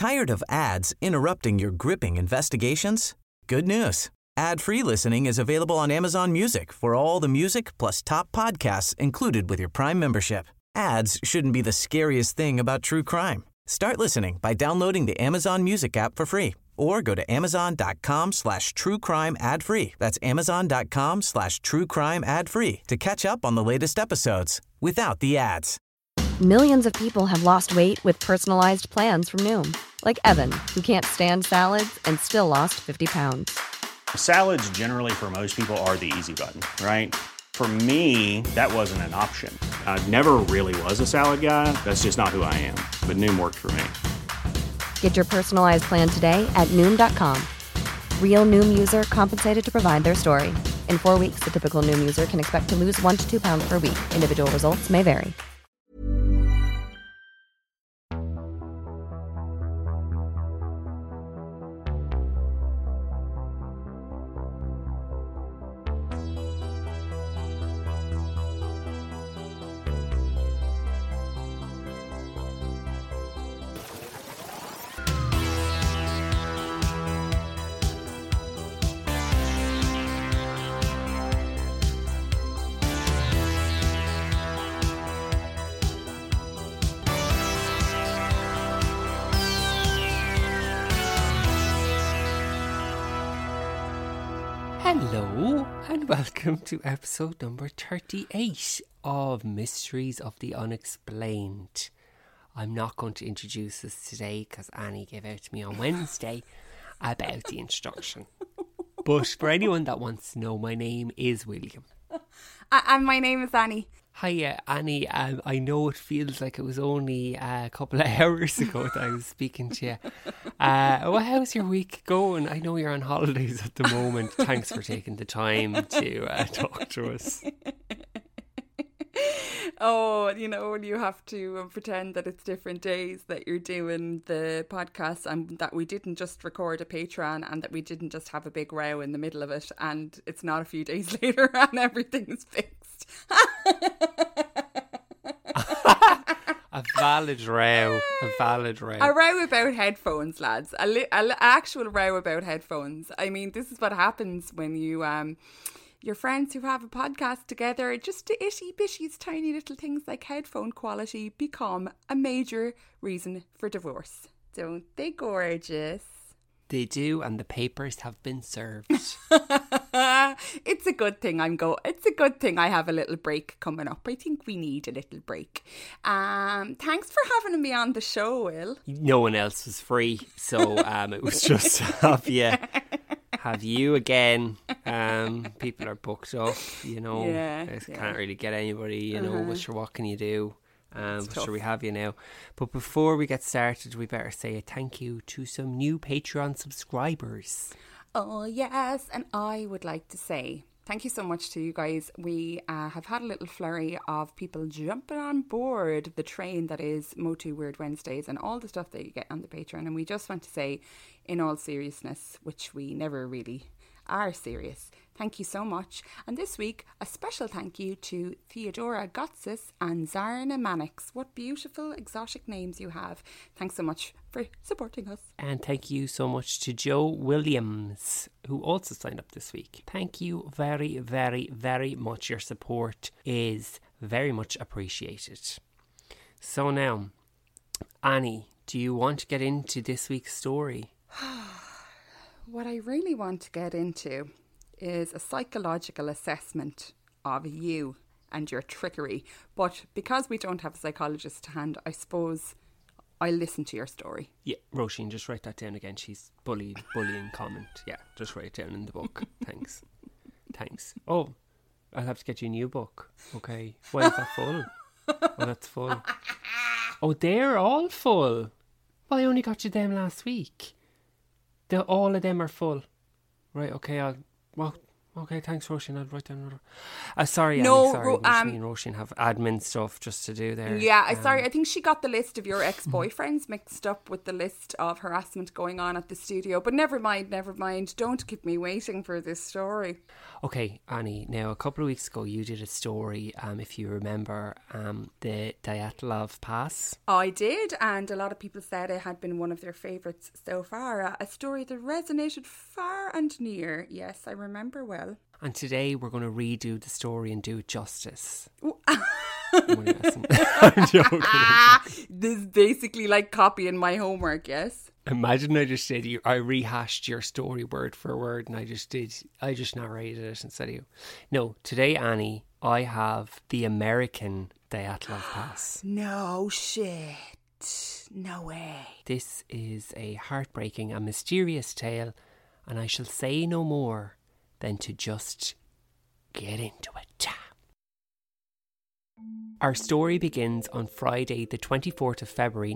Tired of ads interrupting your gripping investigations? Good news. Ad-free listening is available on Amazon Music for all the music plus top podcasts included with your Prime membership. Ads shouldn't be the scariest thing about true crime. Start listening by downloading the Amazon Music app for free or go to amazon.com/truecrime ad-free. That's amazon.com/truecrime ad-free to catch up on the latest episodes without the ads. Millions of people have lost weight with personalized plans from Noom. Like Evan, who can't stand salads and still lost 50 pounds. Salads generally for most people are the easy button, right? For me, that wasn't an option. I never really was a salad guy. That's just not who I am. But Noom worked for me. Get your personalized plan today at Noom.com. Real Noom user compensated to provide their story. In 4 weeks, the typical Noom user can expect to lose 1 to 2 pounds per week. Individual results may vary. Hello and welcome to episode number 38 of Mysteries of the Unexplained. I'm not going to introduce this today because Annie gave out to me on Wednesday about the introduction. But for anyone that wants to know, my name is William. And my name is Annie. Hiya, Annie. I know it feels like it was only a couple of hours ago that I was speaking to you. Well, how's your week going? I know you're on holidays at the moment. Thanks for taking the time to talk to us. Oh, you know, when you have to pretend that it's different days that you're doing the podcast and that we didn't just record a Patreon and that we didn't just have a big row in the middle of it and it's not a few days later and everything's fixed. A valid row. A row about headphones, lads. An actual row about headphones. I mean, this is what happens when you... your friends who have a podcast together, just the itty-bitties, tiny little things like headphone quality become a major reason for divorce. Don't they, gorgeous? They do, and the papers have been served. It's a good thing It's a good thing I have a little break coming up. I think we need a little break. Thanks for having me on the show, Will. No one else was free, so it was just have you again. People are booked up, you know. Can't really get anybody, you know. But sure, what can you do? Sure, we have you now. But before we get started, we better say a thank you to some new Patreon subscribers. Oh, yes. And I would like to say thank you so much to you guys. We have had a little flurry of people jumping on board the train that is Motu Weird Wednesdays and all the stuff that you get on the Patreon. And we just want to say, in all seriousness, which we never really are serious, thank you so much. And this week, a special thank you to Theodora Gotsis and Zarna Mannix. What beautiful exotic names you have. Thanks so much for supporting us. And thank you so much to Joe Williams, who also signed up this week. Thank you very, very, very much. Your support is very much appreciated. So now, Annie, do you want to get into this week's story? What I really want to get into is a psychological assessment of you and your trickery. But because we don't have a psychologist to hand, I suppose I'll listen to your story. Yeah, Roisin, just write that down again. She's bullying comment. Yeah, just write it down in the book. Thanks. Oh, I'll have to get you a new book. Okay. Why is that full? Oh, that's full. Oh, they're all full. Well, I only got you them last week. All of them are full. Right, okay, Okay, thanks, Roisin. I'll write down another. Sorry, no, Annie, sorry. Me and Roisin have admin stuff just to do there. Yeah, sorry. I think she got the list of your ex-boyfriends mixed up with the list of harassment going on at the studio. But never mind. Don't keep me waiting for this story. Okay, Annie. Now, a couple of weeks ago, you did a story, if you remember, the Dyatlov Pass. I did, and a lot of people said it had been one of their favourites so far. A story that resonated far and near. Yes, I remember well. And today we're going to redo the story and do it justice. I'm joking. This is basically like copying my homework, yes? Imagine I just said I rehashed your story word for word and I just narrated it instead of you. No, today, Annie, I have the American Dyatlov Pass. No shit. No way. This is a heartbreaking and mysterious tale, and I shall say no more than to just get into it. Our story begins on Friday the 24th of February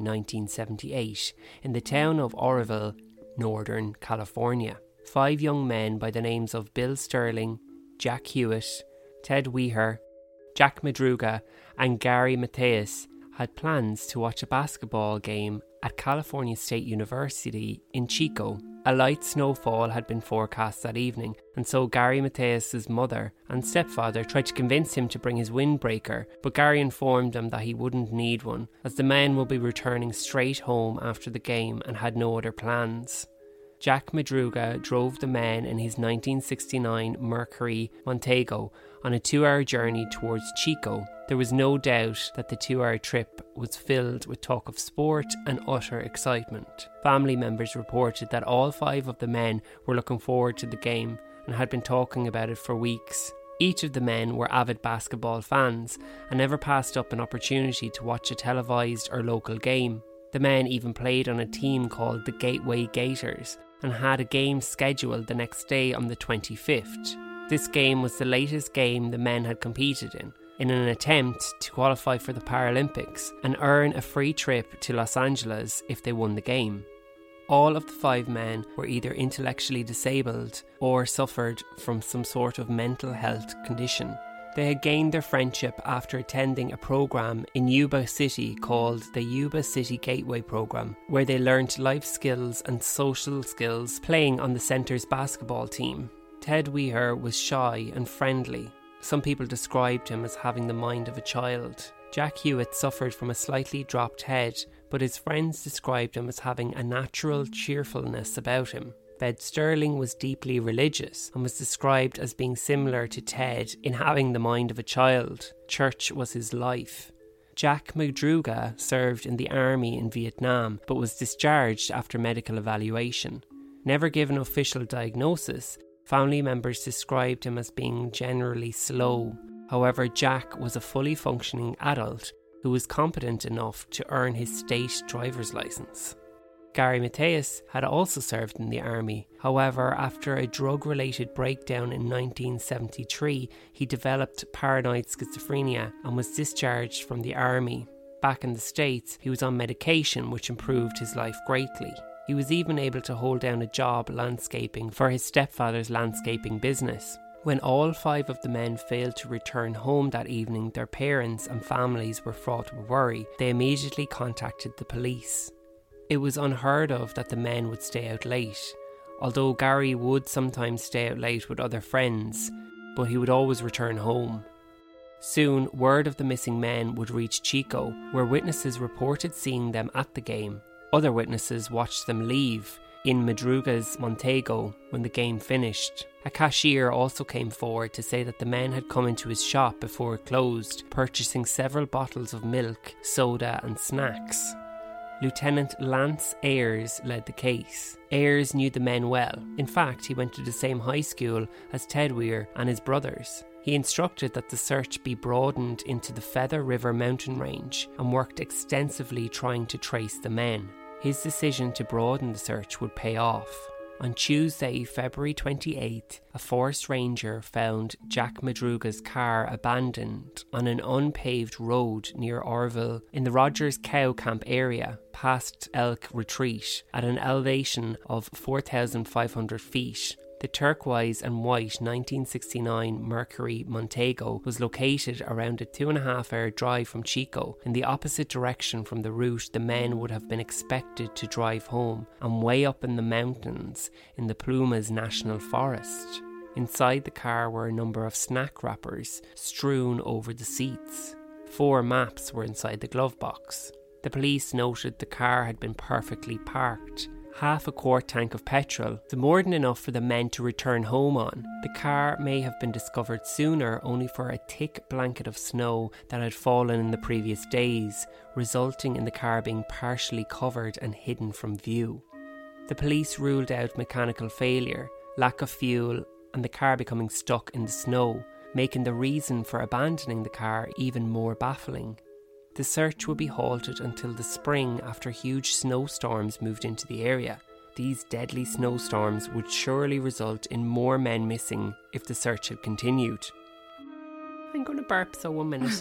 1978 in the town of Oroville, Northern California. 5 young men by the names of Bill Sterling, Jack Hewitt, Ted Weher, Jack Madruga and Gary Mateus had plans to watch a basketball game at California State University in Chico. A light snowfall had been forecast that evening, and so Gary Mateus' mother and stepfather tried to convince him to bring his windbreaker, but Gary informed them that he wouldn't need one, as the men would be returning straight home after the game and had no other plans. Jack Madruga drove the men in his 1969 Mercury Montego on a 2-hour journey towards Chico. There was no doubt that the 2-hour trip was filled with talk of sport and utter excitement. Family members reported that all 5 of the men were looking forward to the game and had been talking about it for weeks. Each of the men were avid basketball fans and never passed up an opportunity to watch a televised or local game. The men even played on a team called the Gateway Gators and had a game scheduled the next day on the 25th. This game was the latest game the men had competed in an attempt to qualify for the Paralympics and earn a free trip to Los Angeles if they won the game. All of the 5 men were either intellectually disabled or suffered from some sort of mental health condition. They had gained their friendship after attending a program in Yuba City called the Yuba City Gateway Program, where they learnt life skills and social skills playing on the centre's basketball team. Ted Weher was shy and friendly. Some people described him as having the mind of a child. Jack Hewitt suffered from a slightly dropped head, but his friends described him as having a natural cheerfulness about him. Bed Sterling was deeply religious and was described as being similar to Ted in having the mind of a child. Church was his life. Jack Madruga served in the army in Vietnam but was discharged after medical evaluation. Never given official diagnosis, family members described him as being generally slow. However, Jack was a fully functioning adult who was competent enough to earn his state driver's license. Gary Mateus had also served in the army. However, after a drug-related breakdown in 1973, he developed paranoid schizophrenia and was discharged from the army. Back in the States, he was on medication which improved his life greatly. He was even able to hold down a job landscaping for his stepfather's landscaping business. When all 5 of the men failed to return home that evening, their parents and families were fraught with worry. They immediately contacted the police. It was unheard of that the men would stay out late, although Gary would sometimes stay out late with other friends, but he would always return home. Soon, word of the missing men would reach Chico, where witnesses reported seeing them at the game. Other witnesses watched them leave in Madruga's Montego when the game finished. A cashier also came forward to say that the men had come into his shop before it closed, purchasing several bottles of milk, soda and snacks. Lieutenant Lance Ayers led the case. Ayers knew the men well. In fact, he went to the same high school as Ted Weir and his brothers. He instructed that the search be broadened into the Feather River mountain range and worked extensively trying to trace the men. His decision to broaden the search would pay off. On Tuesday, February 28th, a forest ranger found Jack Madruga's car abandoned on an unpaved road near Oroville in the Rogers Cow Camp area, past Elk Retreat, at an elevation of 4,500 feet. The turquoise and white 1969 Mercury Montego was located around a 2.5-hour drive from Chico, in the opposite direction from the route the men would have been expected to drive home, and way up in the mountains in the Plumas National Forest. Inside the car were a number of snack wrappers strewn over the seats. 4 maps were inside the glove box. The police noted the car had been perfectly parked. Half a quart tank of petrol, more than enough for the men to return home on. The car may have been discovered sooner, only for a thick blanket of snow that had fallen in the previous days, resulting in the car being partially covered and hidden from view. The police ruled out mechanical failure, lack of fuel, and the car becoming stuck in the snow, making the reason for abandoning the car even more baffling. The search would be halted until the spring after huge snowstorms moved into the area. These deadly snowstorms would surely result in more men missing if the search had continued. I'm going to burp, so 1 minute.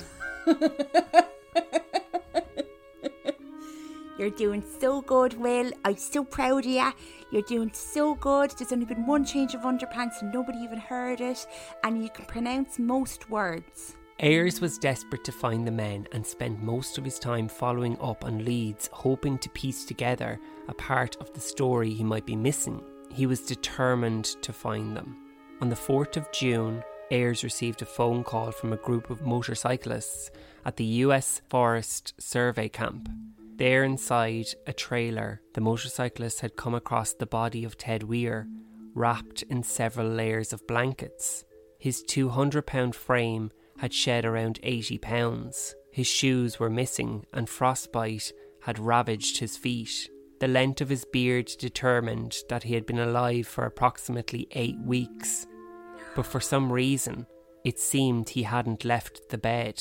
You're doing so good, Will. I'm so proud of you. You're doing so good. There's only been 1 change of underpants and nobody even heard it. And you can pronounce most words. Ayres was desperate to find the men and spent most of his time following up on leads, hoping to piece together a part of the story he might be missing. He was determined to find them. On the 4th of June, Ayres received a phone call from a group of motorcyclists at the US Forest Survey Camp. There inside a trailer, the motorcyclists had come across the body of Ted Weir, wrapped in several layers of blankets. His 200-pound frame had shed around 80 pounds. His shoes were missing and frostbite had ravaged his feet. The length of his beard determined that he had been alive for approximately 8 weeks. But for some reason, it seemed he hadn't left the bed.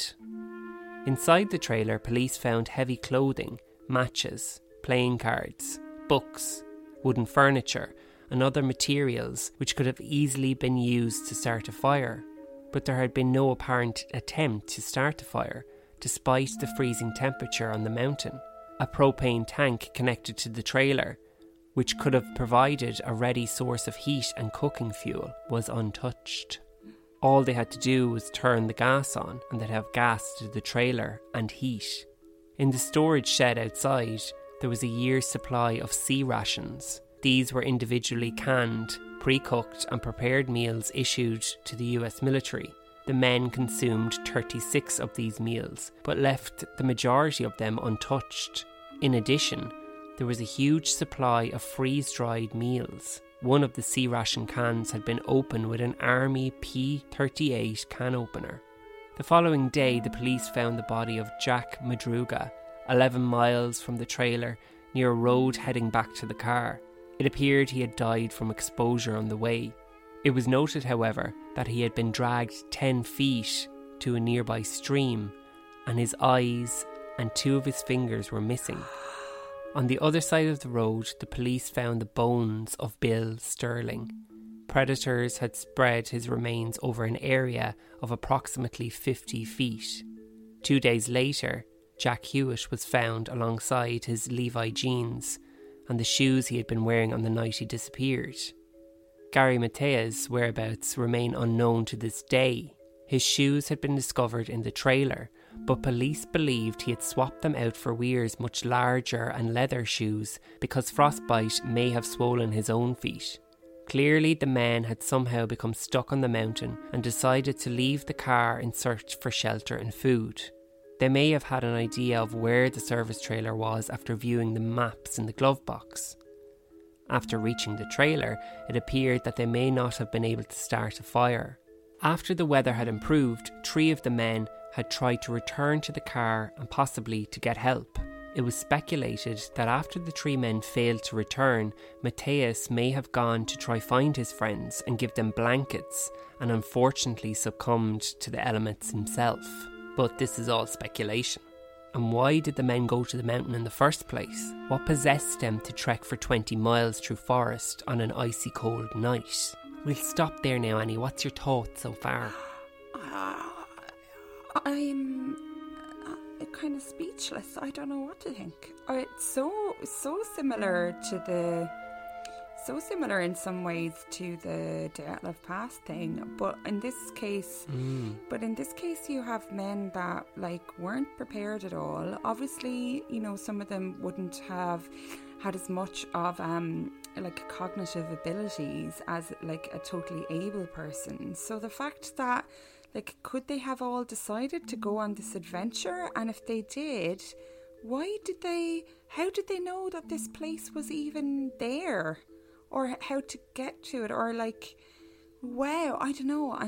Inside the trailer, police found heavy clothing, matches, playing cards, books, wooden furniture, and other materials which could have easily been used to start a fire. But there had been no apparent attempt to start the fire, despite the freezing temperature on the mountain. A propane tank connected to the trailer, which could have provided a ready source of heat and cooking fuel, was untouched. All they had to do was turn the gas on, and they'd have gas to the trailer and heat. In the storage shed outside, there was a year's supply of sea rations. These were individually canned, pre-cooked and prepared meals issued to the US military. The men consumed 36 of these meals, but left the majority of them untouched. In addition, there was a huge supply of freeze-dried meals. One of the sea ration cans had been opened with an Army P-38 can opener. The following day, the police found the body of Jack Madruga, 11 miles from the trailer, near a road heading back to the car. It appeared he had died from exposure on the way. It was noted, however, that he had been dragged 10 feet to a nearby stream, and his eyes and 2 of his fingers were missing. On the other side of the road, the police found the bones of Bill Sterling. Predators had spread his remains over an area of approximately 50 feet. 2 days later, Jack Hewitt was found alongside his Levi jeans and the shoes he had been wearing on the night he disappeared. Gary Matea's whereabouts remain unknown to this day. His shoes had been discovered in the trailer, but police believed he had swapped them out for Weir's much larger and leather shoes because frostbite may have swollen his own feet. Clearly, the men had somehow become stuck on the mountain and decided to leave the car in search for shelter and food. They may have had an idea of where the service trailer was after viewing the maps in the glove box. After reaching the trailer, it appeared that they may not have been able to start a fire. After the weather had improved, 3 of the men had tried to return to the car and possibly to get help. It was speculated that after the 3 men failed to return, Mateus may have gone to try find his friends and give them blankets, and unfortunately succumbed to the elements himself. But this is all speculation. And why did the men go to the mountain in the first place? What possessed them to trek for 20 miles through forest on an icy cold night? We'll stop there now, Annie. What's your thoughts so far? I'm kind of speechless. I don't know what to think. It's so similar to the so similar in some ways to the Dyatlov Pass thing, but in this case you have men that like weren't prepared at all. Obviously, you know, some of them wouldn't have had as much of like cognitive abilities as like a totally able person. So the fact that, like, could they have all decided to go on this adventure? And if they did, how did they know that this place was even there? Or how to get to it? Or like, wow, I don't know.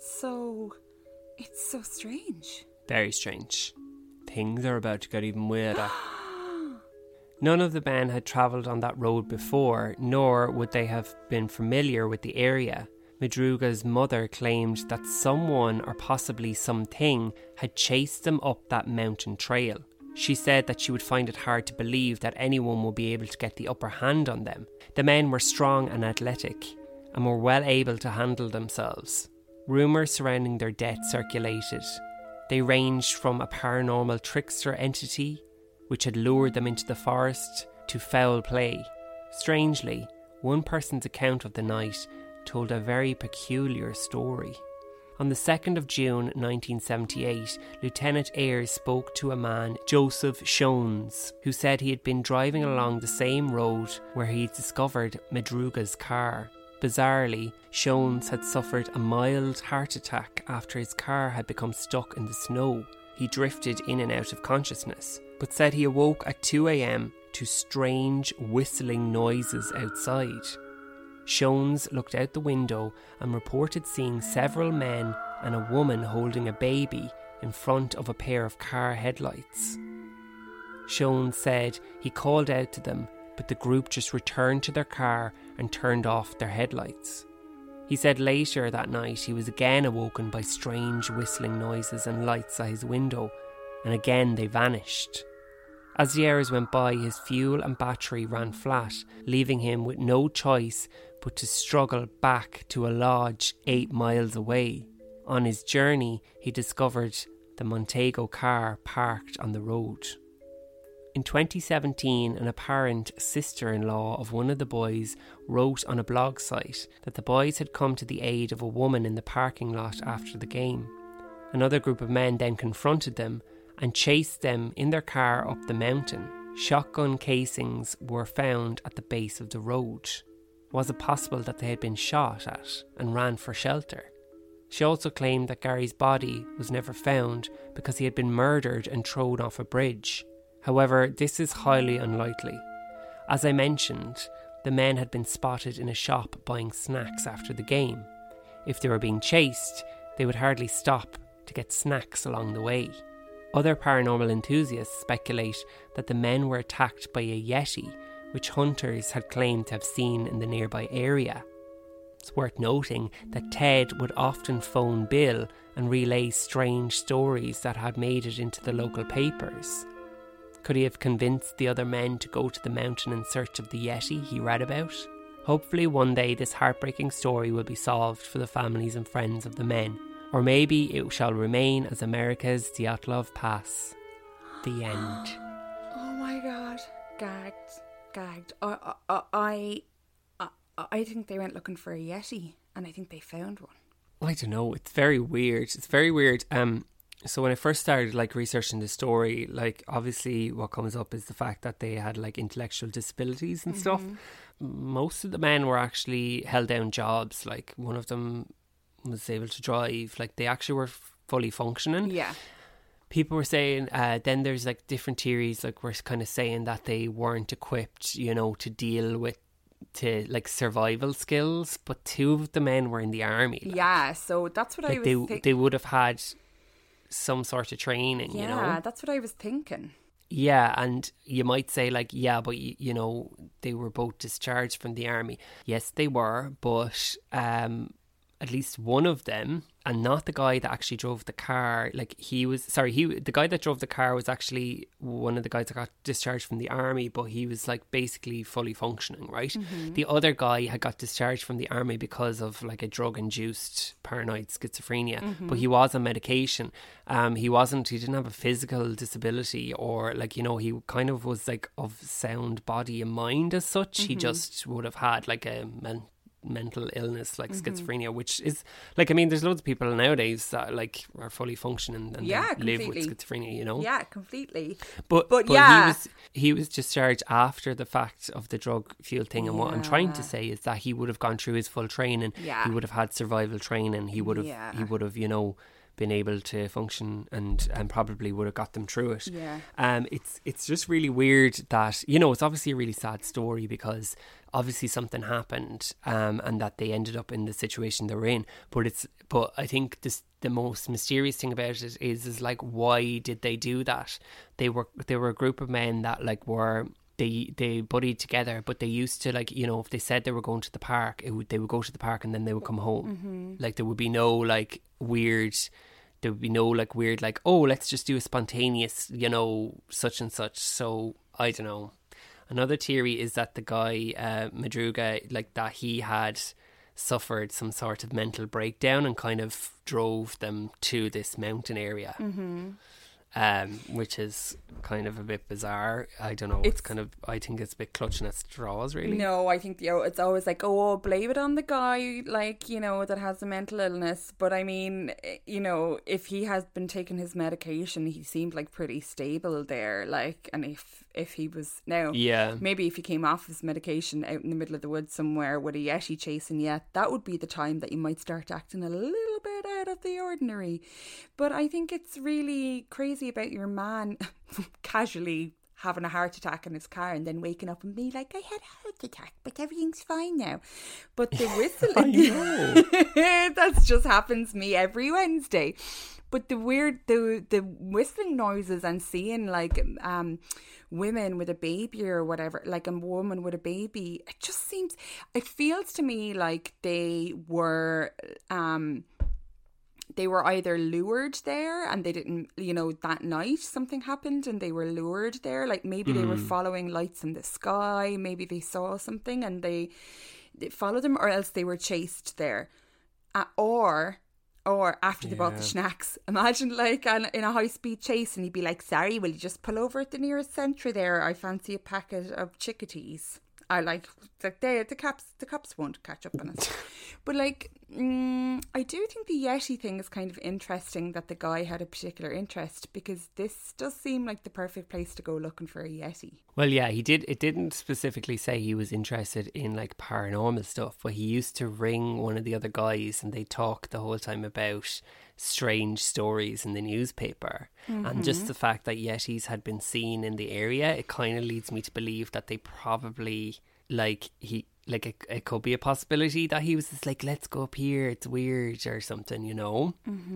It's so strange. Very strange. Things are about to get even weirder. None of the men had travelled on that road before, nor would they have been familiar with the area. Madruga's mother claimed that someone, or possibly something, had chased them up that mountain trail. She said that she would find it hard to believe that anyone would be able to get the upper hand on them. The men were strong and athletic, and were well able to handle themselves. Rumours surrounding their death circulated. They ranged from a paranormal trickster entity, which had lured them into the forest, to foul play. Strangely, one person's account of the night told a very peculiar story. On the 2nd of June 1978, Lieutenant Ayres spoke to a man, Joseph Shones, who said he had been driving along the same road where he discovered Madruga's car. Bizarrely, Shones had suffered a mild heart attack after his car had become stuck in the snow. He drifted in and out of consciousness, but said he awoke at 2 a.m. to strange whistling noises outside. Shones looked out the window and reported seeing several men and a woman holding a baby in front of a pair of car headlights. Shones said he called out to them, but the group just returned to their car and turned off their headlights. He said later that night he was again awoken by strange whistling noises and lights at his window, and again they vanished. As the hours went by, his fuel and battery ran flat, leaving him with no choice but to struggle back to a lodge 8 miles away. On his journey, he discovered the Montego car parked on the road. In 2017, an apparent sister-in-law of one of the boys wrote on a blog site that the boys had come to the aid of a woman in the parking lot after the game. Another group of men then confronted them and chased them in their car up the mountain. Shotgun casings were found at the base of the road. Was it possible that they had been shot at and ran for shelter? She also claimed that Gary's body was never found because he had been murdered and thrown off a bridge. However, this is highly unlikely. As I mentioned, the men had been spotted in a shop buying snacks after the game. If they were being chased, they would hardly stop to get snacks along the way. Other paranormal enthusiasts speculate that the men were attacked by a Yeti, which hunters had claimed to have seen in the nearby area. It's worth noting that Ted would often phone Bill and relay strange stories that had made it into the local papers. Could he have convinced the other men to go to the mountain in search of the Yeti he read about? Hopefully one day this heartbreaking story will be solved for the families and friends of the men. Or maybe it shall remain as America's Dyatlov Pass. The end. Oh my God. Gagged. I think they went looking for a Yeti, and I think they found one. I don't know. It's very weird. So when I first started researching the story, obviously what comes up is the fact that they had intellectual disabilities and stuff. Most of the men were actually held down jobs. One of them was able to drive. They actually were fully functioning. Yeah. People were saying, then there's different theories, we're kind of saying that they weren't equipped, to deal with survival skills, but 2 of the men were in the army. Yeah, so that's what I was thinking. They would have had some sort of training, Yeah, that's what I was thinking. Yeah, and you might say but they were both discharged from the army. Yes, they were, but at least one of them and not the guy that actually drove the car. Like the guy that drove the car was actually one of the guys that got discharged from the army, but he was like basically fully functioning, right? The other guy had got discharged from the army because of like a drug-induced paranoid schizophrenia, but he was on medication. He didn't have a physical disability, or like, you know, he kind of was like of sound body and mind as such. He just would have had like a mental illness like schizophrenia, which is like, I mean, there's loads of people nowadays that like are fully functioning and live with schizophrenia, you know. Yeah, completely. But yeah, he was discharged after the fact of the drug fuel thing, and what I'm trying to say is that he would have gone through his full training. He would have had survival training. He would have you know, been able to function and probably would have got them through it. It's just really weird that, you know, it's obviously a really sad story because obviously something happened, and that they ended up in the situation they were in. But I think the most mysterious thing about it is like, why did they do that? They were a group of men that like they buddied together, but they used to, like, you know, if they said they were going to the park, they would go to the park and then they would come home. Like there would be no like weird, like, oh, let's just do a spontaneous, you know, such and such. So I don't know. Another theory is that the guy Madruga, like, that he had suffered some sort of mental breakdown and kind of drove them to this mountain area. Which is kind of a bit bizarre. I don't know. I think it's a bit clutching at straws, really. No, I think, you know, it's always like, oh, blame it on the guy, like, you know, that has a mental illness. But I mean, you know, if he has been taking his medication, he seemed like pretty stable there. Like, and if he was now, maybe if he came off his medication out in the middle of the woods somewhere with a yeti chasing you, that would be the time that you might start acting a little bit out of the ordinary. But I think it's really crazy about your man casually having a heart attack in his car and then waking up and be like, I had a heart attack, but everything's fine now. But the whistling, that just happens to me every Wednesday. But the whistling noises and seeing like women with a baby or whatever, like a woman with a baby, it feels to me like they were either lured there and they didn't, you know, that night something happened and they were lured there. Like maybe they were following lights in the sky. Maybe they saw something and they followed them, or else they were chased there. Or after they bought the schnacks. Imagine like in a high-speed chase and you'd be like, sorry, will you just pull over at the nearest Sentry there? I fancy a packet of chickadees. I like the cops won't catch up on us. But like, I do think the Yeti thing is kind of interesting that the guy had a particular interest, because this does seem like the perfect place to go looking for a Yeti. Well, yeah, he did. It didn't specifically say he was interested in like paranormal stuff, but he used to ring one of the other guys and they talked the whole time about strange stories in the newspaper. And just the fact that Yetis had been seen in the area, it kind of leads me to believe that they probably it could be a possibility that he was just like, let's go up here, it's weird or something, you know.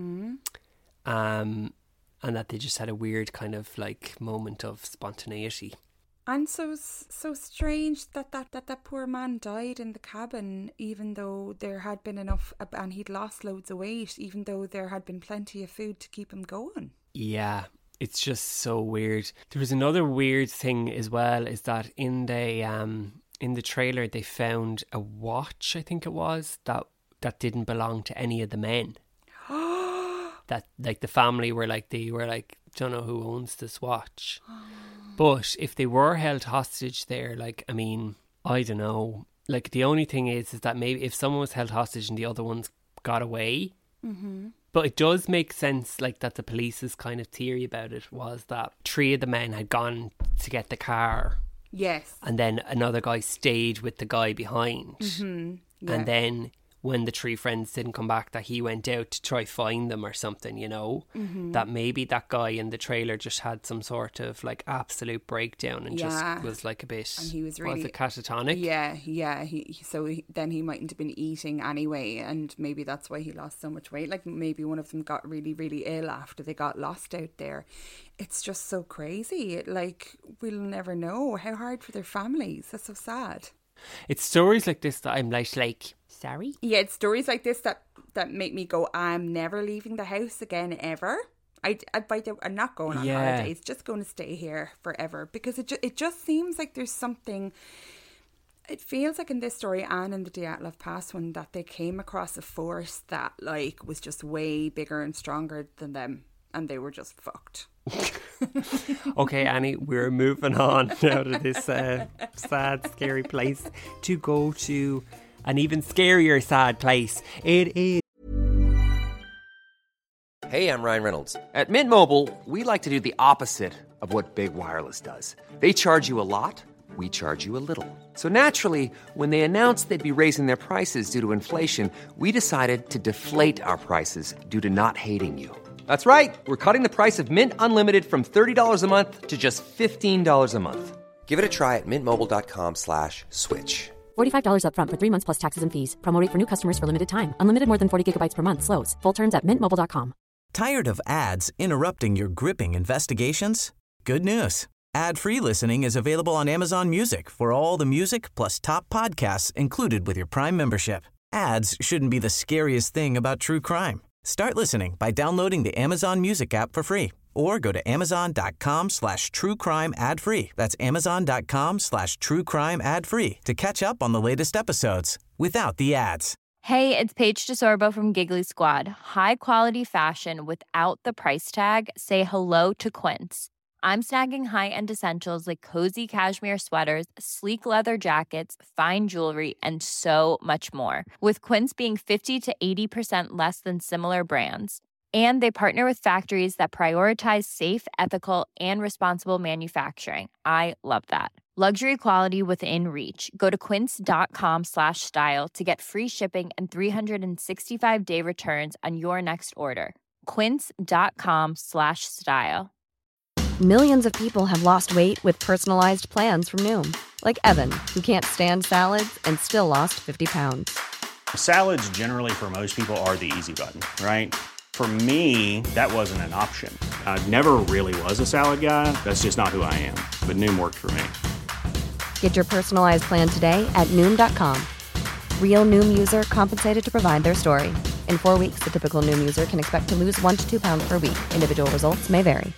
And that they just had a weird kind of like moment of spontaneity. And so strange that poor man died in the cabin, even though there had been enough, and he'd lost loads of weight, even though there had been plenty of food to keep him going. Yeah, it's just so weird. There was another weird thing as well, is that in the trailer they found a watch, I think it was, that didn't belong to any of the men. That like the family were like, don't know who owns this watch. But if they were held hostage there, like, I mean, I don't know. Like, the only thing is that maybe if someone was held hostage and the other ones got away. But it does make sense, like, that the police's kind of theory about it was that 3 of the men had gone to get the car. Yes. And then another guy stayed with the guy behind. Yeah. And then when the 3 friends didn't come back, that he went out to try find them or something, you know, that maybe that guy in the trailer just had some sort of like absolute breakdown and just was like a bit, and he was really, was it catatonic? Then he mightn't have been eating anyway, and maybe that's why he lost so much weight. Like maybe one of them got really, really ill after they got lost out there. It's just so crazy. Like, we'll never know. How hard for their families. That's so sad. It's stories like this that I'm like, sorry? Yeah, it's stories like this that that make me go, I'm never leaving the house again ever. I'm not going on holidays, just going to stay here forever, because it just seems like there's something. It feels like in this story and in the Dyatlov Pass one that they came across a force that like was just way bigger and stronger than them, and they were just fucked. Okay, Annie, we're moving on out of this sad, scary place to go to an even scarier, sad place. It is. Hey, I'm Ryan Reynolds. At Mint Mobile, we like to do the opposite of what Big Wireless does. They charge you a lot, we charge you a little. So naturally, when they announced they'd be raising their prices due to inflation, we decided to deflate our prices due to not hating you. That's right. We're cutting the price of Mint Unlimited from $30 a month to just $15 a month. Give it a try at mintmobile.com/switch. $45 up front for 3 months plus taxes and fees. Promo rate for new customers for limited time. Unlimited more than 40 gigabytes per month. Slows full terms at mintmobile.com. Tired of ads interrupting your gripping investigations? Good news. Ad-free listening is available on Amazon Music for all the music plus top podcasts included with your Prime membership. Ads shouldn't be the scariest thing about true crime. Start listening by downloading the Amazon Music app for free or go to amazon.com/truecrime ad-free. That's amazon.com/truecrime ad-free to catch up on the latest episodes without the ads. Hey, it's Paige DeSorbo from Giggly Squad. High quality fashion without the price tag. Say hello to Quince. I'm snagging high-end essentials like cozy cashmere sweaters, sleek leather jackets, fine jewelry, and so much more. With Quince being 50 to 80% less than similar brands. And they partner with factories that prioritize safe, ethical, and responsible manufacturing. I love that. Luxury quality within reach. Go to quince.com/style to get free shipping and 365-day returns on your next order. Quince.com/style. Millions of people have lost weight with personalized plans from Noom. Like Evan, who can't stand salads and still lost 50 pounds. Salads generally for most people are the easy button, right? For me, that wasn't an option. I never really was a salad guy. That's just not who I am. But Noom worked for me. Get your personalized plan today at Noom.com. Real Noom user compensated to provide their story. In 4 weeks, the typical Noom user can expect to lose 1 to 2 pounds per week. Individual results may vary.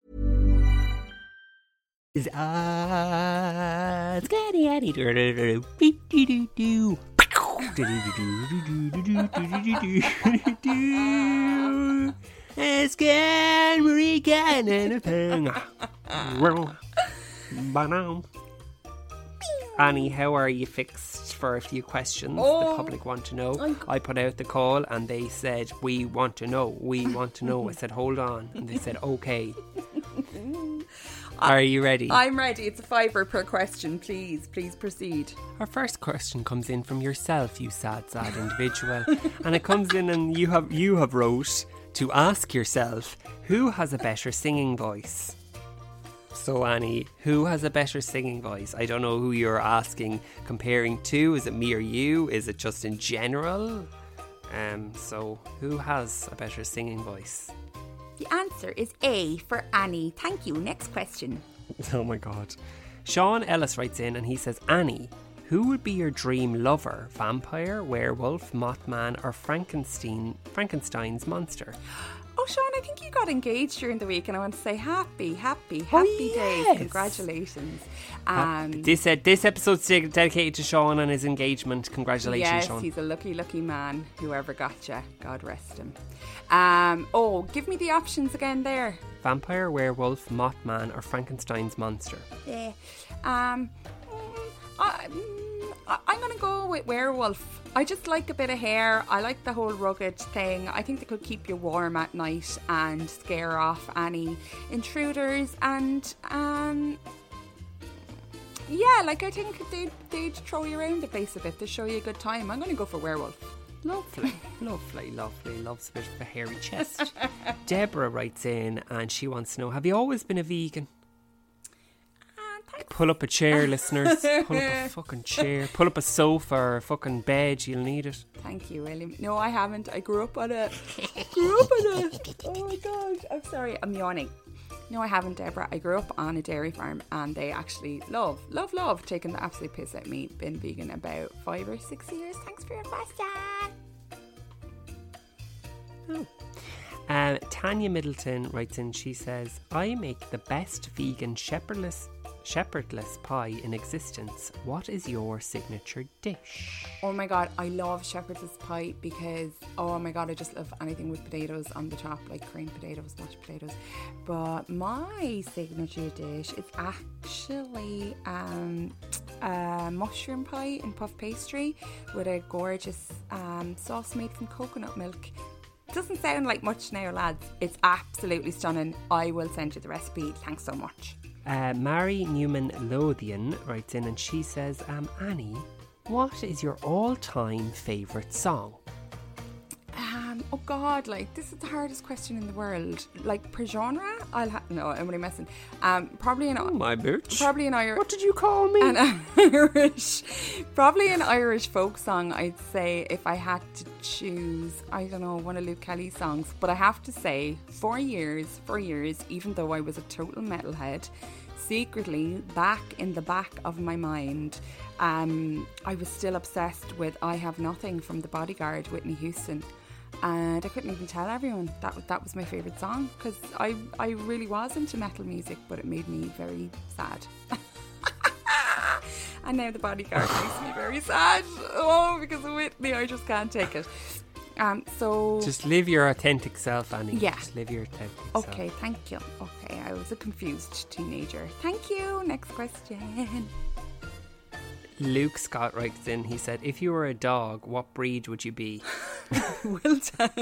Annie, how are you fixed for a few questions the public want to know? I put out the call and they said, we want to know. I said, hold on. And they said, okay. Are you ready? I'm ready. It's a £5 per question. Please proceed. Our first question comes in from yourself, you sad individual. And it comes in and you have wrote to ask yourself, who has a better singing voice? So Annie, who has a better singing voice? I don't know who you're comparing to. Is it me or you? Is it just in general? So who has a better singing voice? The answer is A for Annie. Thank you. Next question. Oh my God. Sean Ellis writes in and he says, Annie, who would be your dream lover? Vampire, werewolf, Mothman, or Frankenstein's monster? Oh, Sean, I think you got engaged during the week, and I want to say happy days. Congratulations. This episode's dedicated to Sean and his engagement. Congratulations, Sean. Yes, he's a lucky man, whoever got you. God rest him. Give me the options again there. Vampire, werewolf, Mothman, or Frankenstein's monster? Yeah. I'm going to go with werewolf. I just like a bit of hair. I like the whole rugged thing. I think they could keep you warm at night and scare off any intruders. And I think they'd throw you around the place a bit to show you a good time. I'm going to go for werewolf. Lovely. Loves a bit of a hairy chest. Deborah writes in and she wants to know, have you always been a vegan? Pull up a chair, listeners. Pull up a fucking chair. Pull up a sofa or a fucking bed. You'll need it. Thank you, William. No, I haven't. I grew up on it. Oh my God. I'm sorry. I'm yawning. No, I haven't, Deborah. I grew up on a dairy farm and they actually love taking the absolute piss out of me. Been vegan about 5 or 6 years. Thanks for your question. Tanya Middleton writes in, she says, I make the best vegan shepherdless pie in existence. What is your signature dish? Oh my god, I love shepherdless pie because, oh my god, I just love anything with potatoes on the top, like creamed potatoes, mashed potatoes. But my signature dish is actually mushroom pie in puff pastry with a gorgeous sauce made from coconut milk. Doesn't sound like much now, lads. It's absolutely stunning. I will send you the recipe. Thanks so much. Mary Newman Lothian writes in and she says, Annie, what is your all-time favourite song? Oh god, like this is the hardest question in the world. Like per genre, no, I'm only messing. Probably an my bitch. Probably an Irish. What did you call me? Probably an Irish folk song. I'd say if I had to choose, I don't know, one of Luke Kelly's songs. But I have to say, for years, even though I was a total metalhead, secretly back in the back of my mind, I was still obsessed with "I Have Nothing" from The Bodyguard, Whitney Houston. And I couldn't even tell everyone that was my favourite song because I really was into metal music, but it made me very sad. And now The Bodyguard makes me very sad. Oh, because of Whitney, I just can't take it. So just live your authentic self, Annie. Yeah. Just live your authentic self. Okay, thank you. Okay, I was a confused teenager. Thank you. Next question. Luke Scott writes in, he said, if you were a dog, what breed would you be? Will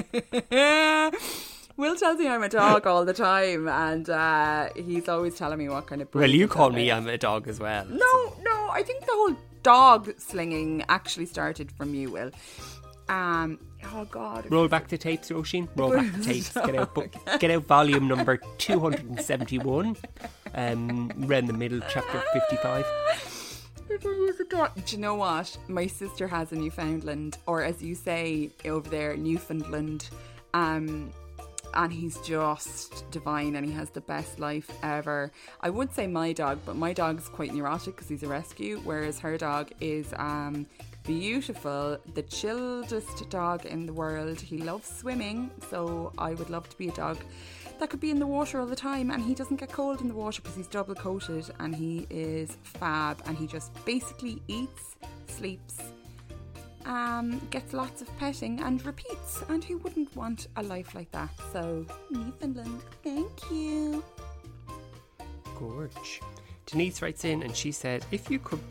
tells me I'm a dog all the time, and he's always telling me what kind of breed. Well, you call me I'm a dog as well. No, I think the whole dog slinging actually started from you, Will. Oh God. Roll back the tapes, Roisin. Roll back the tapes. Get out volume number 271. Around the middle, chapter 55. Do you know what? My sister has a Newfoundland, or as you say over there, Newfoundland, and he's just divine and he has the best life ever. I would say my dog, but my dog's quite neurotic because he's a rescue, whereas her dog is beautiful, the chilledest dog in the world. He loves swimming, so I would love to be a dog that could be in the water all the time, and he doesn't get cold in the water because he's double coated and he is fab, and he just basically eats, sleeps, gets lots of petting and repeats, and who wouldn't want a life like that? So Newfoundland, thank you. Gorge. Denise writes in and she said, if you could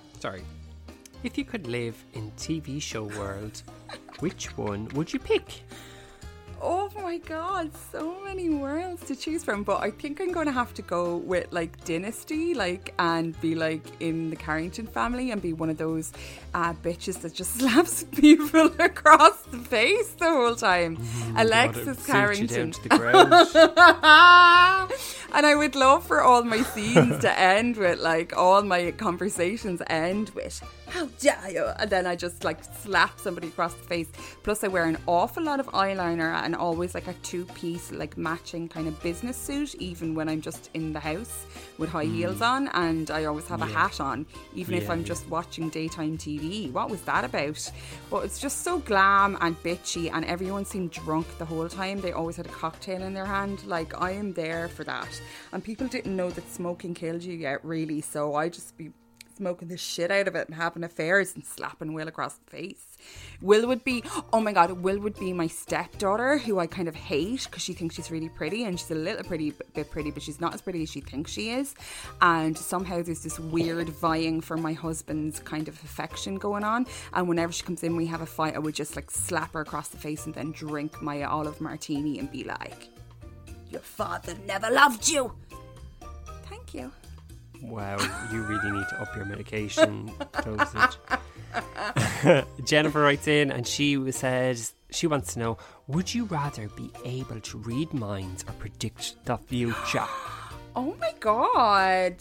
live in TV show world, which one would you pick? Oh my God, so many worlds to choose from, but I think I'm going to have to go with like Dynasty, and be like in the Carrington family and be one of those bitches that just slaps people across the face the whole time. Alexis Carrington. To the ground. And I would love for all my scenes to end with, like, all my conversations end with, how dare you? And then I just like slap somebody across the face. Plus I wear an awful lot of eyeliner and always like a two-piece like matching kind of business suit, even when I'm just in the house with high heels on, and I always have a hat on, even if I'm just watching daytime TV. What was that about? But it's just so glam and bitchy, and everyone seemed drunk the whole time. They always had a cocktail in their hand. Like, I am there for that. And people didn't know that smoking killed you yet, really, so I just be smoking the shit out of it and having affairs and slapping Will across the face. Will would be my stepdaughter, who I kind of hate because she thinks she's really pretty, and she's a little bit pretty, but she's not as pretty as she thinks she is. And somehow there's this weird vying for my husband's kind of affection going on, and whenever she comes in we have a fight, I would just like slap her across the face and then drink my olive martini and be like, your father never loved you. Thank you. Wow, you really need to up your medication dosage. Jennifer writes in and she says she wants to know, would you rather be able to read minds or predict the future? Oh my God.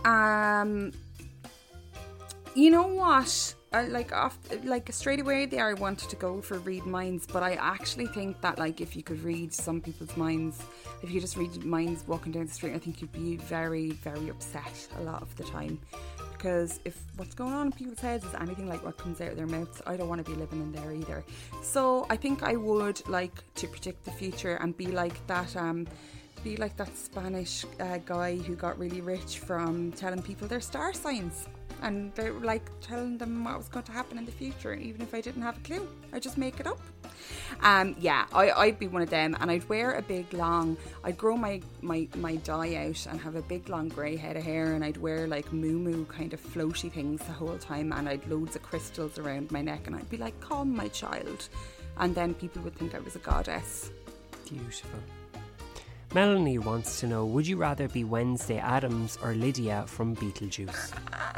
You know what? Straight away there I wanted to go for read minds, but I actually think that like if you could read some people's minds, if you just read minds walking down the street, I think you'd be very, very upset a lot of the time, because if what's going on in people's heads is anything like what comes out of their mouths, I don't want to be living in there either. So I think I would like to predict the future and be like that Spanish guy who got really rich from telling people their star signs. And they're like telling them what was going to happen in the future, even if I didn't have a clue. I just make it up. I'd be one of them, and I'd wear a big long, I'd grow my dye out and have a big long grey head of hair, and I'd wear like moo kind of floaty things the whole time, and I'd loads of crystals around my neck, and I'd be like, "Come, my child," and then people would think I was a goddess. Beautiful. Melanie wants to know, would you rather be Wednesday Addams or Lydia from Beetlejuice?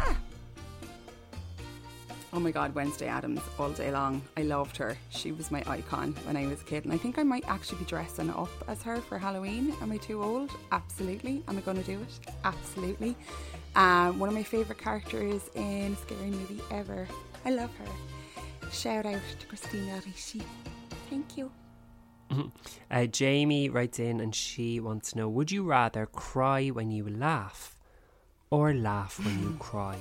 Oh my God, Wednesday Addams all day long. I loved her. She was my icon when I was a kid, and I think I might actually be dressing up as her for Halloween. Am I too old? Absolutely. Am I going to do it? Absolutely. One of my favourite characters in a scary movie ever. I love her. Shout out to Christina Ricci. Thank you. Jamie writes in and she wants to know, would you rather cry when you laugh or laugh when you cry?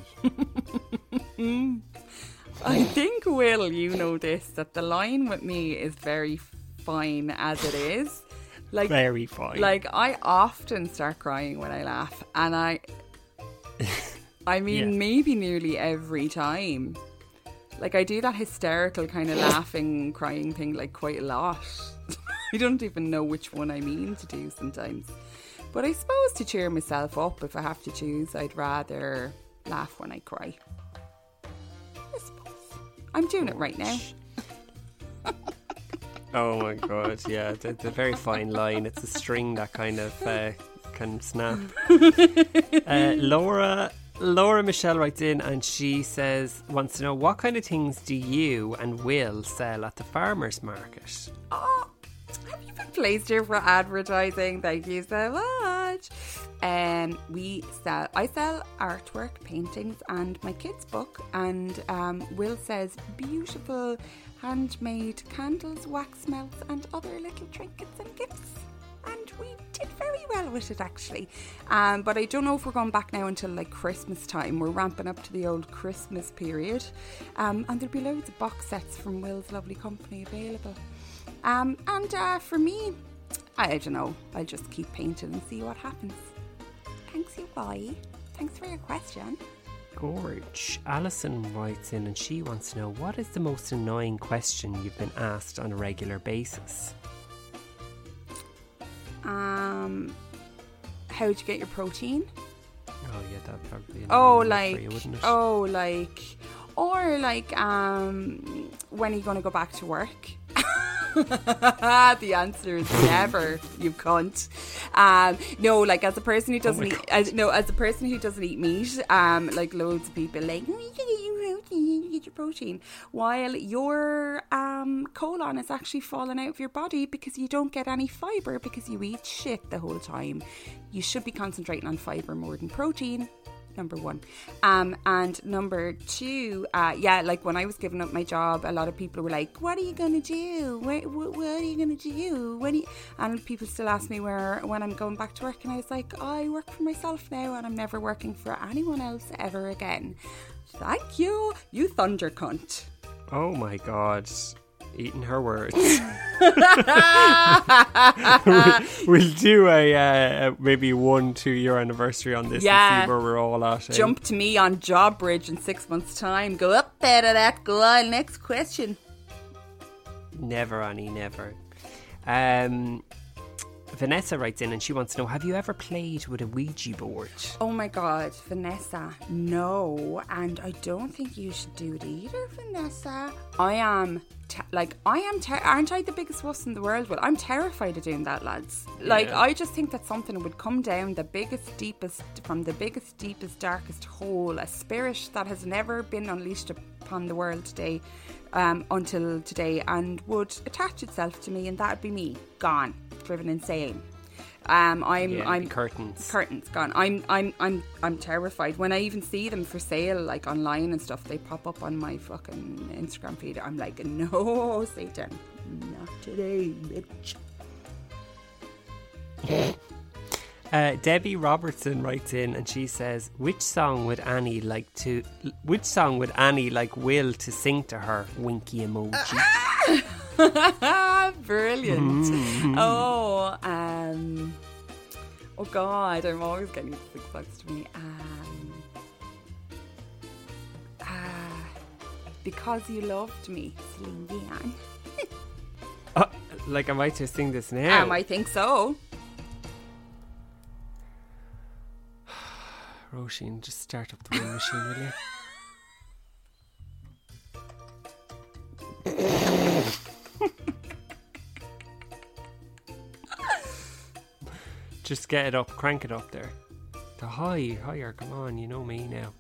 I think, Will, you know this, that the line with me is very fine as it is. Like, very fine. Like, I often start crying when I laugh, and I mean, maybe nearly every time. Like, I do that hysterical kind of laughing, crying thing like quite a lot. I don't even know which one I mean to do sometimes. But I suppose to cheer myself up, if I have to choose, I'd rather laugh when I cry. I suppose. I'm doing it right now. Oh my God, yeah. It's a very fine line. It's a string that kind of can snap. Laura Michelle writes in and she wants to know, what kind of things do you and Will sell at the farmers market? Oh, have you been placed here for advertising? Thank you so much. I sell artwork, paintings, and my kids' book. And Will says beautiful handmade candles, wax melts, and other little trinkets and gifts. And we did very well with it, actually. But I don't know if we're going back now until like Christmas time. We're ramping up to the old Christmas period. And there'll be loads of box sets from Will's lovely company available. And for me, I don't know. I'll just keep painting and see what happens. Thanks, you boy. Thanks for your question. Gorge. Alison writes in and she wants to know, what is the most annoying question you've been asked on a regular basis? How'd you get your protein? Oh yeah, that'd probably be like, you, wouldn't it? When are you going to go back to work? The answer is never, you cunt. No, like as a person who doesn't as a person who doesn't eat meat, like loads of people like, you get your protein, while your colon is actually falling out of your body because you don't get any fibre because you eat shit the whole time. You should be concentrating on fibre more than protein. Number one. And number two, like when I was giving up my job, a lot of people were like, what are you going to do? What are you going to do? And people still ask me when I'm going back to work, and I was like, I work for myself now and I'm never working for anyone else ever again. Thank you, you thunder cunt. Oh my God. Eating her words. We'll do a maybe 1-2 year anniversary on this and see where we're all at. Jump to me on Jobbridge in 6 months' time. Go up there to that. Go on, next question. Never, Annie, never. Vanessa writes in and she wants to know, have you ever played with a Ouija board? Oh my God, Vanessa, no. And I don't think you should do it either, Vanessa. Aren't I the biggest wuss in the world? Well, I'm terrified of doing that, lads. Like, I just think that something would come down from the biggest, deepest, darkest hole, a spirit that has never been unleashed upon the world today, until today, and would attach itself to me, and that'd be me, gone, driven insane. I'm curtains gone. I'm terrified when I even see them for sale, like online and stuff. They pop up on my fucking Instagram feed. I'm like, no, Satan, not today, bitch. Debbie Robertson writes in and she says, which song would Annie like Will to sing to her? Winky emoji. Brilliant. Oh God, I'm always getting this close to me. Because You Loved Me, Celine Dion. Like, am I to sing this now? I think so. Roisin, just start up the wind machine, will you? Just get it up, crank it up there. The higher, come on, you know me now.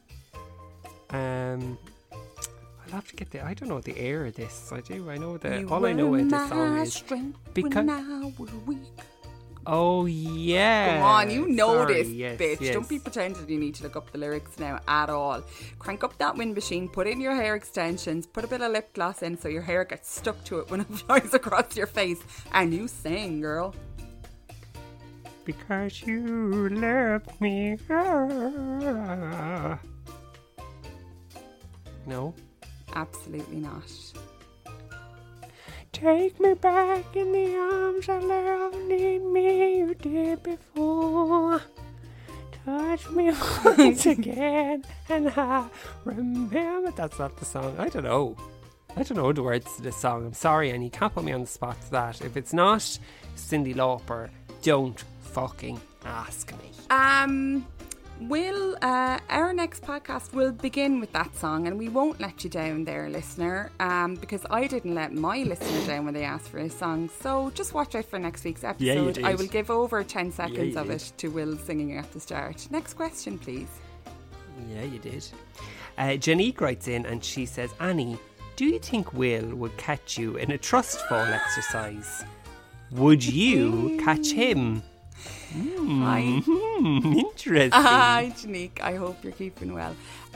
I'll have to get I don't know the air of this. I do, I know all I know of this song is because I was weak. Oh yeah. Come on, you know this, yes, bitch. yes. Don't be pretending you need to look up the lyrics now at all. Crank up that wind machine, put in your hair extensions, put a bit of lip gloss in so your hair gets stuck to it when it flies across your face, and you sing, girl. Because you left me. No? Absolutely not. Take me back in the arms of love, lead me you did before. Touch me once again, and I remember. That's not the song. I don't know the words to this song. I'm sorry, and you can't put me on the spot for that. If it's not Cyndi Lauper, don't fucking ask me. Our next podcast will begin with that song, and we won't let you down there, listener, because I didn't let my listener down when they asked for a song. So just watch out for next week's episode. Yeah, you did. I will give over 10 seconds of it to Will singing at the start. Next question, please. Yeah, you did. Janique writes in and she says, Annie, do you think Will would catch you in a trust fall exercise? Would you catch him? Hi. Interesting. Hi, Janique. I hope you're keeping well.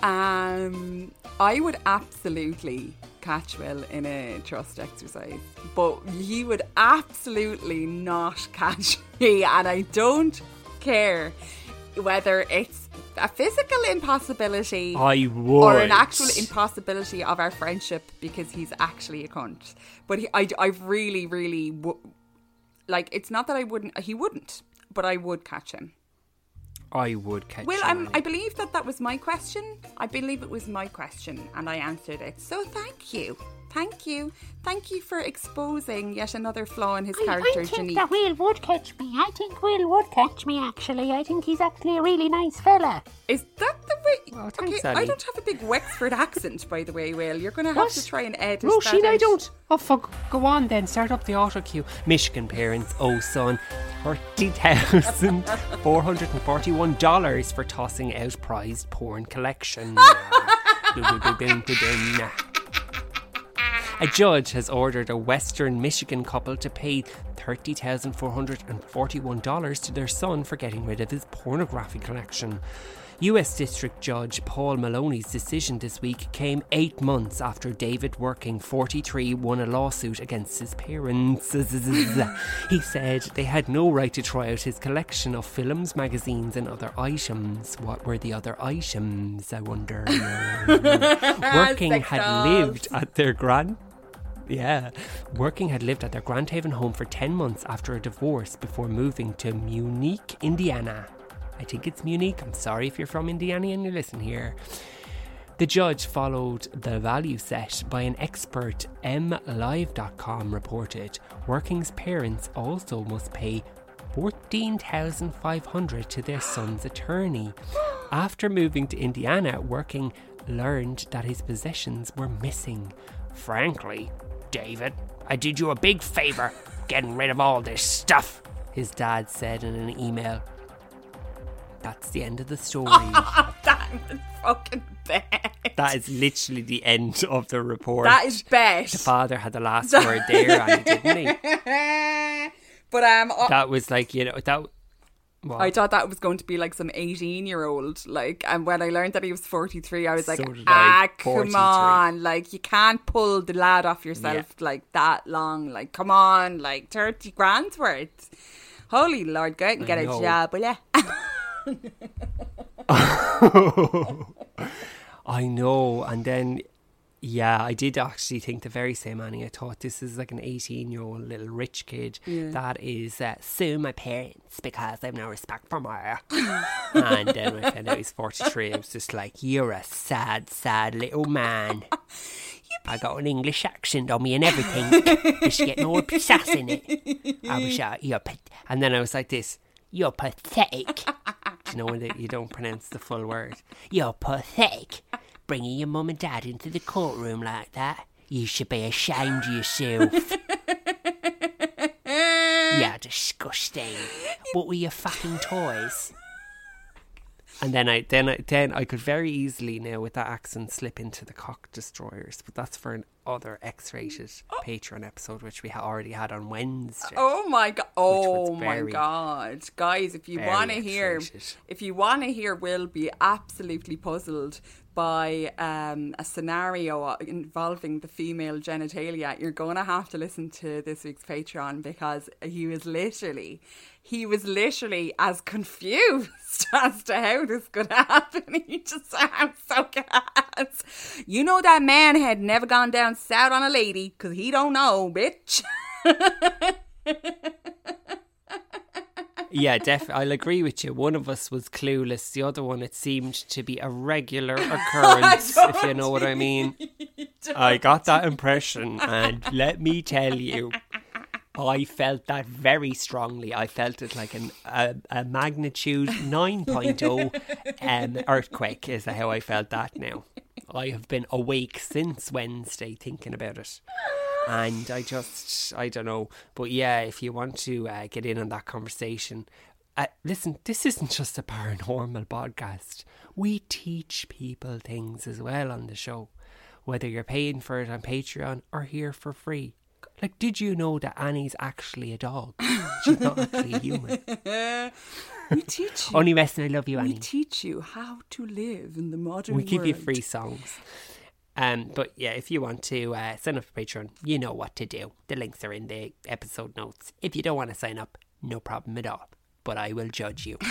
I would absolutely catch Will in a trust exercise, but he would absolutely not catch me, and I don't care whether it's a physical impossibility or an actual impossibility of our friendship, because he's actually a cunt. But I really, really it's not that he wouldn't, but I would catch him. I would catch him. Well, I believe that was my question. I believe it was my question, and I answered it. So thank you. Thank you. Thank you for exposing yet another flaw in his character, I think Janique. that Will would catch me. I think Will would catch me, actually. I think he's actually a really nice fella. Is that the way? Well, thanks, okay, Annie. I don't have a big Wexford accent, by the way, Will. You're going to have to try and edit Roisin, that out. I don't. Oh, fuck. Go on then. Start up the auto cue. Michigan parents owe son $30,441 for tossing out prized porn collection. A judge has ordered a Western Michigan couple to pay $30,441 to their son for getting rid of his pornography collection. US District Judge Paul Maloney's decision this week came 8 months after David Working, 43, won a lawsuit against his parents. He said they had no right to try out his collection of films, magazines and other items. What were the other items, I wonder? Working had lived at their Working had lived at their Grand Haven home for 10 months after a divorce before moving to Munich, Indiana. I think it's Munich. I'm sorry if you're from Indiana and you listen here. The judge followed the value set by an expert. MLive.com reported Working's parents also must pay $14,500 to their son's attorney. After moving to Indiana, Working learned that his possessions were missing. Frankly, David, I did you a big favour getting rid of all this stuff, his dad said in an email. That's the end of the story. That was fucking bad. That is literally the end of the report. That is bad. The father had the last word there, Annie, didn't he? But that was like, that. What? I thought that was going to be like some 18-year-old, and when I learned that he was 43, I was like, come 43. On, you can't pull the lad off yourself that long, come on, 30 grand's worth. Holy Lord, go out and get a job, will ya? I know. And then, yeah, I did actually think the very same, Annie. I thought this is like an 18-year-old little rich kid that is suing my parents because I have no respect for her. And then when I found out he's 43, I was just like, you're a sad, sad little man. I got an English accent on me and everything. You should get more sass in it. I was and then I was like this, you're pathetic. Do you know when you don't pronounce the full word? You're pathetic. Bringing your mum and dad into the courtroom like that. You should be ashamed of yourself. You're disgusting. What were your fucking toys? And then I could very easily now with that accent slip into the cock destroyers, but that's for another X-rated Patreon episode, which we already had on Wednesday. Oh my god! Oh my god, guys! If you want to hear, Will be absolutely puzzled by a scenario involving the female genitalia, you're going to have to listen to this week's Patreon, because he was literally as confused as to how this could happen. He just sounds so gas. You know that man had never gone down south on a lady, because he don't know, bitch. Yeah, I'll agree with you. One of us was clueless. The other one, it seemed to be a regular occurrence, if you know what I mean. I got that impression, and let me tell you, I felt that very strongly. I felt it like a magnitude 9.0 earthquake is how I felt that now. I have been awake since Wednesday thinking about it. And I don't know. But yeah, if you want to get in on that conversation, listen, this isn't just a paranormal podcast. We teach people things as well on the show. Whether you're paying for it on Patreon or here for free. Like, did you know that Annie's actually a dog? She's not actually a human. We teach you. Only messing, I love you, Annie. We teach you how to live in the modern world. We give you free songs. But yeah, if you want to sign up for Patreon, you know what to do. The links are in the episode notes. If you don't want to sign up, no problem at all. But I will judge you.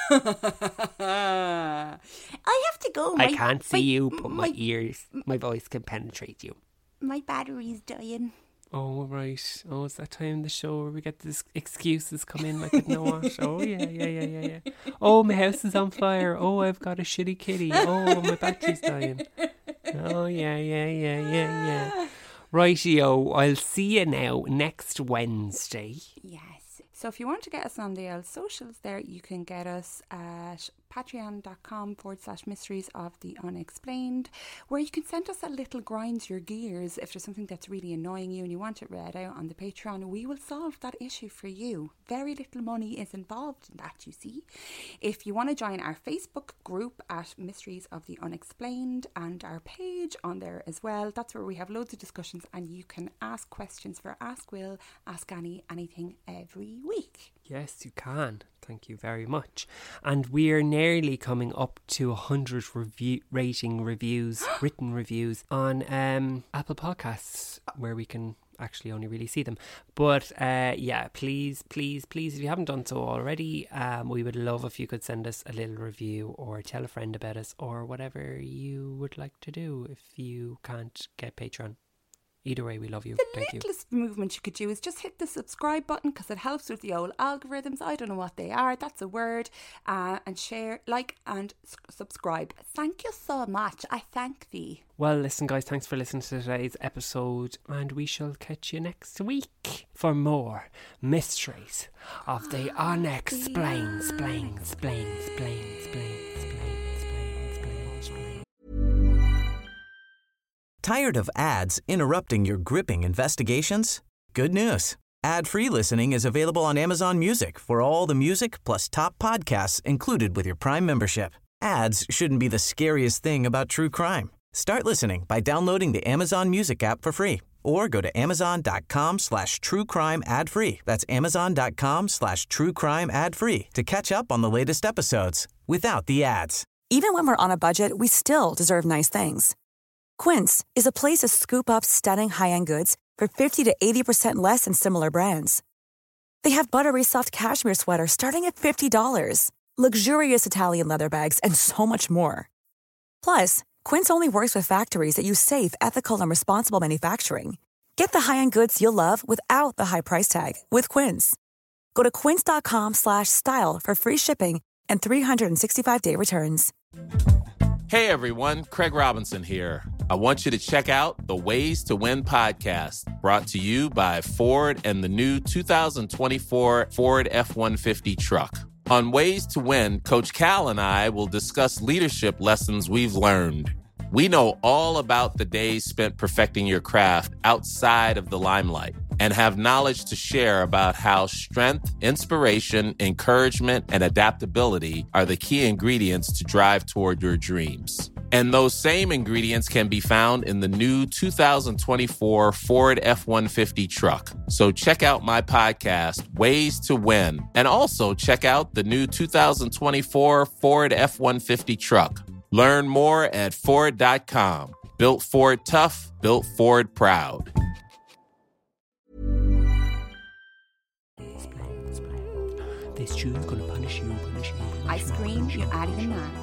I have to go. I can't see you, but my voice can penetrate you. My battery's dying. Oh, right. Oh, it's that time in the show where we get these excuses come in like, no what? Oh, yeah. Oh, my house is on fire. Oh, I've got a shitty kitty. Oh, my battery's dying. Oh, yeah. Rightio, I'll see you now next Wednesday. Yes. So if you want to get us on the old socials there, you can get us at patreon.com/mysteries of the unexplained, where you can send us a little grinds your gears. If there's something that's really annoying you and you want it read out on the Patreon, we will solve that issue for you. Very little money is involved in that, you see. If you want to join our Facebook group at Mysteries of the Unexplained and our page on there as well, that's where we have loads of discussions and you can ask questions for Ask Will, Ask Annie, anything every week. Yes, you can. Thank you very much. And we're nearly coming up to 100 written reviews on Apple Podcasts, where we can actually only really see them. But yeah, please, if you haven't done so already, we would love if you could send us a little review or tell a friend about us or whatever you would like to do if you can't get Patreon. Either way, we love you. Thank you. The littlest movement you could do is just hit the subscribe button, because it helps with the old algorithms. I don't know what they are. That's a word. And share, like, and subscribe. Thank you so much. I thank thee. Well, listen, guys, thanks for listening to today's episode, and we shall catch you next week for more mysteries of the unexplained. Tired of ads interrupting your gripping investigations? Good news. Ad-free listening is available on Amazon Music for all the music plus top podcasts included with your Prime membership. Ads shouldn't be the scariest thing about true crime. Start listening by downloading the Amazon Music app for free or go to amazon.com/truecrime ad-free. That's amazon.com/truecrime ad-free to catch up on the latest episodes without the ads. Even when we're on a budget, we still deserve nice things. Quince is a place to scoop up stunning high-end goods for 50 to 80% less than similar brands. They have buttery soft cashmere sweaters starting at $50, luxurious Italian leather bags, and so much more. Plus, Quince only works with factories that use safe, ethical, and responsible manufacturing. Get the high-end goods you'll love without the high price tag with Quince. Go to quince.com/style for free shipping and 365-day returns. Hey everyone, Craig Robinson here. I want you to check out the Ways to Win podcast, brought to you by Ford and the new 2024 Ford F-150 truck. On Ways to Win, Coach Cal and I will discuss leadership lessons we've learned. We know all about the days spent perfecting your craft outside of the limelight and have knowledge to share about how strength, inspiration, encouragement, and adaptability are the key ingredients to drive toward your dreams. And those same ingredients can be found in the new 2024 Ford F-150 truck. So check out my podcast, Ways to Win, and also check out the new 2024 Ford F-150 truck. Learn more at Ford.com. Built Ford tough, built Ford proud. This tune's gonna punish you. I scream, you adding a man.